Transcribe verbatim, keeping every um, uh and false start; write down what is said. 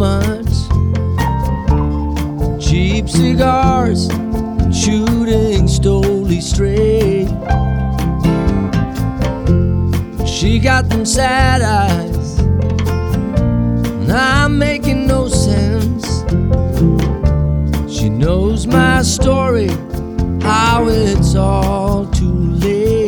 much. Cheap cigars and shooting Stoli straight. She got them sad eyes, and I'm making